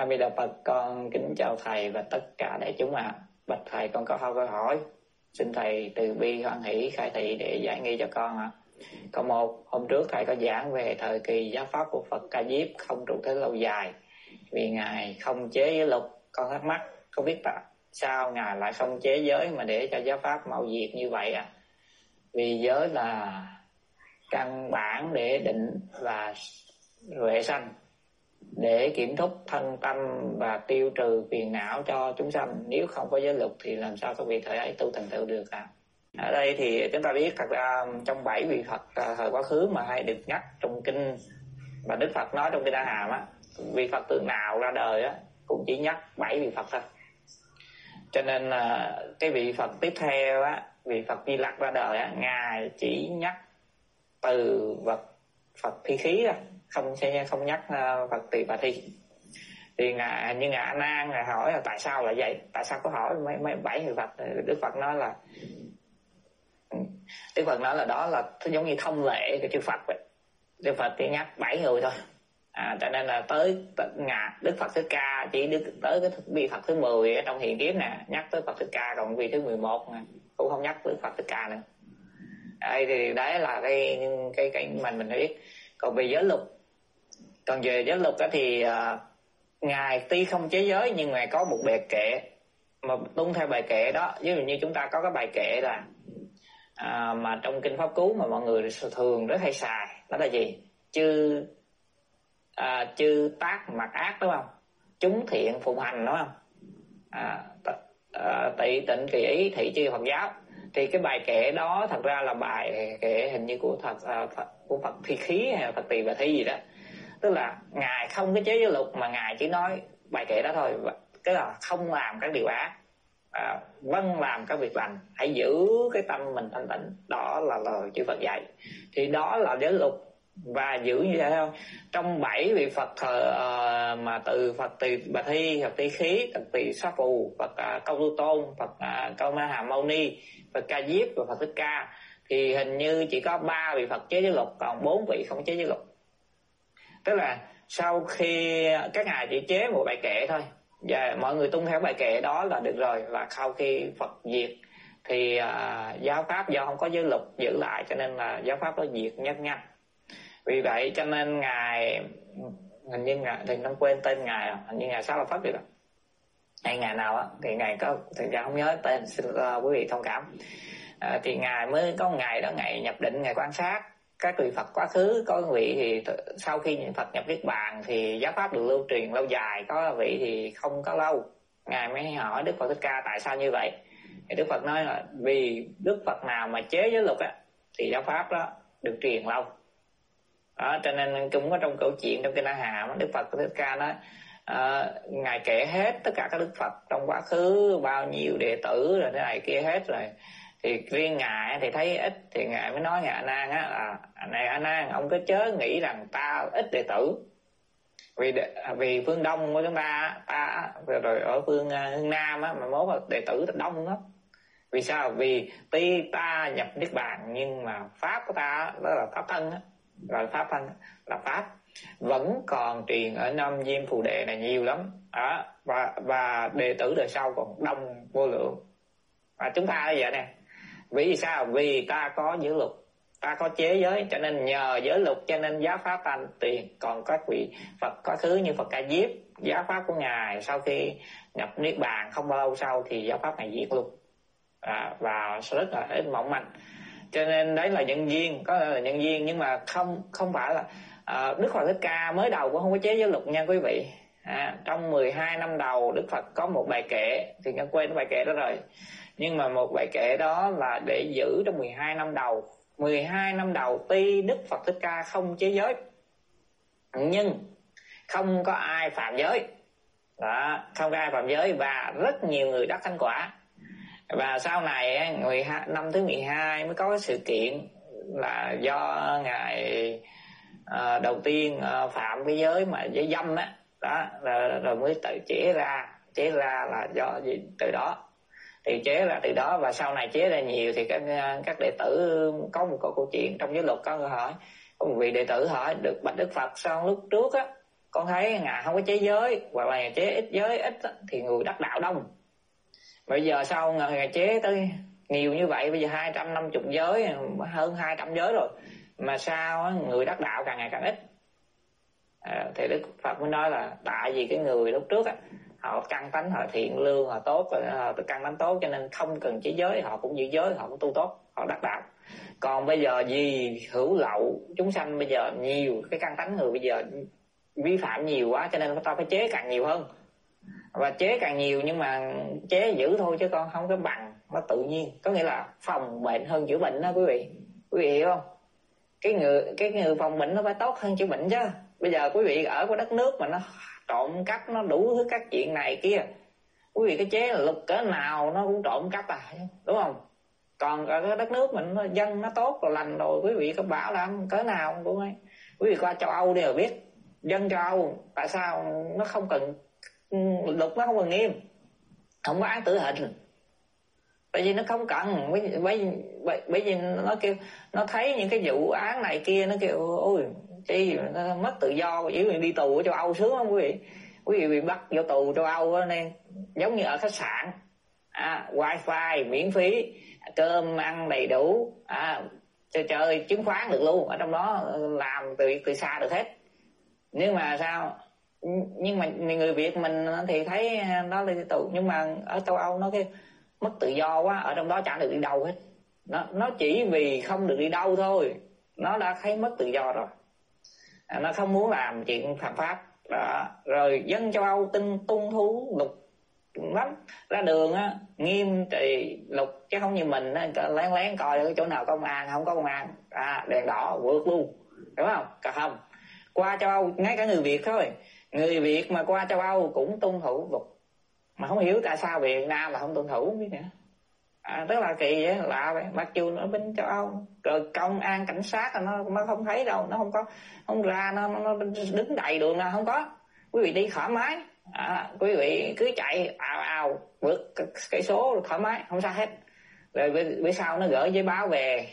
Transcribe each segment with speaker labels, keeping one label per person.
Speaker 1: A Di Đà Phật, con kính chào thầy và tất cả đại chúng ạ. Bạch thầy, con có hai câu hỏi, xin thầy từ bi hoan hỷ khai thị để giải nghi cho con ạ. Câu một, hôm trước thầy có giảng về thời kỳ giáo pháp của Phật Ca Diếp không trụ thế lâu dài vì ngài không chế giới luật. Con thắc mắc không biết tại sao ngài lại không chế giới mà để cho giáo pháp mau diệt như vậy ạ? Vì giới là căn bản để định và huệ sanh, để kiểm thúc thân tâm và tiêu trừ phiền não cho chúng sanh. Nếu không có giới luật thì làm sao các vị thời ấy tu thành tựu được ạ? Ở đây thì chúng ta biết thật ra trong 7 vị Phật thời quá khứ mà hay được nhắc trong kinh, và Đức Phật nói trong kinh A Hàm á, vị Phật tượng nào ra đời á cũng chỉ nhắc 7 vị Phật thôi. Cho nên là cái vị Phật tiếp theo á, vị Phật Di Lặc ra đời á, ngài chỉ nhắc từ Phật Thi Khí á, không nhắc Phật Tỳ Bà Thi. Thì ngài A Nan ngài hỏi là tại sao là vậy, tại sao có hỏi mấy 7 người Phật? Đức Phật nói là đó là giống như thông lệ của chư Phật vậy. Đức Phật chỉ nhắc 7 người thôi. Cho nên là tới ngài Đức Phật Thích Ca chỉ tới cái vị Phật thứ 10 ở trong hiện kiếp nè, nhắc tới Phật Thích Ca, còn vị thứ 11 nè cũng không nhắc tới Phật Thích Ca nữa. Đây thì đấy là cái mình biết. Còn về giới luật, thì ngài tuy không chế giới nhưng ngài có một bài kệ, mà tuân theo bài kệ đó. Ví dụ như chúng ta có cái bài kệ là mà trong kinh Pháp Cú mà mọi người thường rất hay xài, đó là gì? Chư tác mặc ác, đúng không? Chúng thiện phụng hành, đúng không? Tị tịnh kỳ ý thị chư Phật giáo. Thì cái bài kệ đó thật ra là bài kệ hình như của Phật Thi Khí hay là Phật Tỳ Bà Thi gì đó. Tức là ngài không có chế giới luật mà ngài chỉ nói bài kệ đó thôi, cái là không làm các điều ác, vâng làm các việc lành, hãy giữ cái tâm mình thanh tịnh. Đó là lời chư Phật dạy, thì đó là giới luật. Và giữ như vậy thôi. Trong 7 vị Phật mà từ Phật Tỳ Bà Thi, Phật Tỷ Khí, Phật Tỳ Xá Phù, Phật Câu Tu Tôn, Phật Câu Ma Hà Mâu Ni, Phật Ca Diếp và Phật Thích Ca, thì hình như chỉ có 3 vị Phật chế giới luật, còn 4 vị không chế giới luật. Tức là sau khi các ngài chỉ chế một bài kệ thôi và mọi người tuân theo bài kệ đó là được rồi. Và sau khi Phật diệt thì giáo pháp do không có giới luật giữ lại, cho nên là giáo pháp nó diệt rất nhanh. Vì vậy cho nên ngài hình như ngài thì nó quên tên ngài, hình như ngài Xá Lợi Phất vậy đó, hay ngài nào á thì ngài có thực ra không nhớ tên, xin quý vị thông cảm. Thì ngài mới có ngày đó ngài nhập định, ngài quan sát các vị Phật quá khứ. Có vị thì sau khi Phật nhập Niết Bàn thì giáo pháp được lưu truyền lâu dài, có vị thì không có lâu. Ngài mới hỏi Đức Phật Thích Ca tại sao như vậy. Thì Đức Phật nói là vì Đức Phật nào mà chế giới luật á thì giáo pháp đó được truyền lâu. Đó, cho nên cũng có trong câu chuyện trong kinh A Hàm, Đức Phật Thích Ca nói ngài kể hết tất cả các Đức Phật trong quá khứ bao nhiêu đệ tử rồi thế này kia hết rồi, thì riêng ngài thì thấy ít, thì ngài mới nói ngài A Nan á này A Nan, ông cứ chớ nghĩ rằng ta ít đệ tử, vì phương Đông của chúng ta rồi ở phương Hương Nam á mà mốt đệ tử đông lắm. Vì sao? Vì tuy ta nhập Niết Bàn nhưng mà pháp của ta đó là pháp thân á, rồi pháp thân là pháp vẫn còn truyền ở Nam Diêm Phù Đề này nhiều lắm đó, và đệ tử đời sau còn đông vô lượng. Và chúng ta như vậy nè, vì sao? Vì ta có giới luật, ta có chế giới, cho nên nhờ giới luật cho nên giáo pháp ta truyền. Còn các vị Phật quá khứ như Phật Ca Diếp, giáo pháp của ngài sau khi nhập Niết Bàn không bao lâu sau thì giáo pháp ngài diệt luôn, và rất là ít mỏng manh. Cho nên đấy là nhân duyên, có là nhân duyên, nhưng mà không phải là Đức Phật Thích Ca mới đầu cũng không có chế giới luật nha quý vị. Trong 12 năm đầu Đức Phật có một bài kệ, thì nhân quên bài kệ đó rồi, nhưng mà một bài kệ đó là để giữ trong 12 năm đầu. 12 năm đầu tuy Đức Phật Thích Ca không chế giới nhưng không có ai phạm giới đó, không có ai phạm giới, và rất nhiều người đắc thánh quả. Và sau này năm thứ 12 mới có cái sự kiện là do ngài đầu tiên phạm cái giới mà giới dâm đó, rồi mới tự chế ra là do gì từ đó, thì chế ra từ đó. Và sau này chế ra nhiều thì các đệ tử có một câu chuyện trong giới luật, có người hỏi, có một vị đệ tử hỏi được bạch Đức Phật sao lúc trước á con thấy ngài không có chế giới, hoặc là ngài chế ít giới ít thì người đắc đạo đông. Bây giờ sau ngài chế tới nhiều như vậy, bây giờ 250 giới, hơn 200 giới rồi, mà sao người đắc đạo càng ngày càng ít. Thì Đức Phật mới nói là tại vì cái người lúc trước họ căn tánh, họ thiện lương, họ tốt, họ căn tánh tốt, cho nên không cần chế giới, họ cũng giữ giới, họ cũng tu tốt, họ đắc đạo. Còn bây giờ vì hữu lậu chúng sanh bây giờ nhiều, cái căn tánh người bây giờ vi phạm nhiều quá, cho nên ta phải chế càng nhiều hơn. Và chế càng nhiều nhưng mà chế giữ thôi, chứ con không có bằng, nó tự nhiên. Có nghĩa là phòng bệnh hơn chữa bệnh đó quý vị. Quý vị hiểu không? Cái người phòng bệnh nó phải tốt hơn chữa bệnh chứ. Bây giờ quý vị ở cái đất nước mà nó trộm cắp, nó đủ thứ các chuyện này kia, quý vị cái chế là luật cỡ nào nó cũng trộm cắp đúng không? Còn ở cái đất nước mình dân nó tốt rồi lành rồi, quý vị có bảo làm cỡ nào cũng ấy. Quý vị qua châu Âu đi rồi biết, dân châu Âu tại sao nó không cần luật, nó không cần nghiêm, không có án tử hình, tại vì nó không cần. Bởi vì nó kêu, nó thấy những cái vụ án này kia, nó kêu ôi chi nó mất tự do, chỉ đi tù ở châu Âu sướng không quý vị? Quý vị bị bắt vô tù châu Âu đó, nên giống như ở khách sạn, wifi miễn phí, cơm ăn đầy đủ, chơi chứng khoán được luôn, ở trong đó làm từ xa được hết. Nhưng mà sao? Nhưng mà người Việt mình thì thấy nó đi tù, nhưng mà ở châu Âu nó cái mất tự do quá, ở trong đó chẳng được đi đâu hết. Nó chỉ vì không được đi đâu thôi, nó đã thấy mất tự do rồi. Nó không muốn làm chuyện phạm pháp đó. Rồi dân châu Âu tuân thủ luật lắm, ra đường nghiêm trị luật, chứ không như mình lén lén coi chỗ nào công an, không có công an đèn đỏ vượt luôn, đúng không? Cả không qua châu Âu, ngay cả người Việt thôi, người Việt mà qua châu Âu cũng tuân thủ luật, mà không hiểu tại sao Việt Nam mà không tuân thủ, không biết nữa. Tức là kỳ vậy, lạ vậy. Mặc dù nó bên châu Âu, rồi công an cảnh sát nó không thấy đâu, nó không ra, nó đứng đầy đường nào không có. Quý vị đi thoải mái, quý vị cứ chạy ào vượt cây số thoải mái, không sao hết. Rồi bữa sau nó gửi giấy báo về,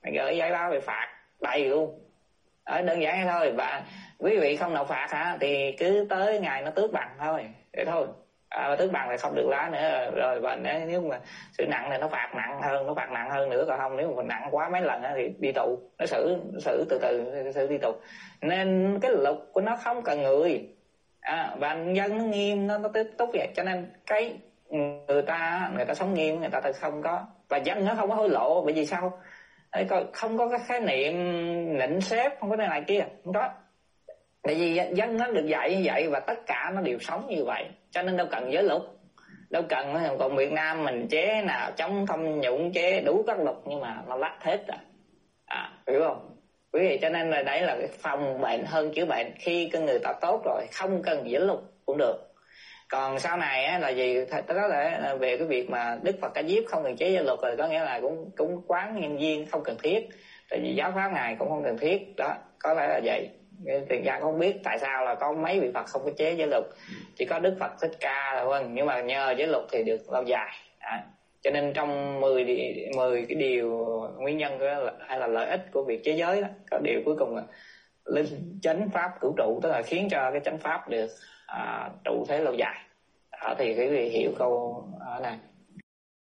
Speaker 1: phạt đầy luôn. Đơn giản thế thôi. Và quý vị không nộp phạt thì cứ tới ngày nó tước bằng thôi, vậy thôi. Tước bằng thì không được lái nữa rồi. Và nếu mà xử nặng thì nó phạt nặng hơn nữa. Còn không, nếu mà nặng quá mấy lần thì đi tù, nó xử từ từ đi tù. Nên cái luật của nó không cần người, và dân nó nghiêm, nó tiếp tục vậy. Cho nên cái người ta sống nghiêm, người ta không có, và dân nó không có hối lộ. Bởi vì sao? Không có cái khái niệm nịnh xếp, không có cái này kia, không có. Tại vì dân nó được dạy như vậy, và tất cả nó đều sống như vậy, cho nên đâu cần giới luật, đâu cần. Còn Việt Nam mình chế nào chống tham nhũng, chế đủ các luật, nhưng mà nó lách hết rồi, hiểu không quý vị? Cho nên là đấy là cái phòng bệnh hơn chữa bệnh. Khi con người ta tốt rồi, không cần giới luật cũng được. Còn sau này là gì? Đó là về cái việc mà Đức Phật Ca Diếp không cần chế giới luật, rồi có nghĩa là cũng quán nhân duyên không cần thiết, tại vì giáo pháp ngài cũng không cần thiết đó, có lẽ là vậy. Tiền gia không biết tại sao là có mấy vị Phật không có chế giới luật, chỉ có Đức Phật Thích Ca là vâng, nhưng mà nhờ giới luật thì được lâu dài. Cho nên trong 10 cái điều nguyên nhân hay là lợi ích của việc chế giới đó, có điều cuối cùng là linh chánh pháp cửu trụ, tức là khiến cho cái chánh pháp được trụ thế lâu dài. Thì quý vị hiểu câu này.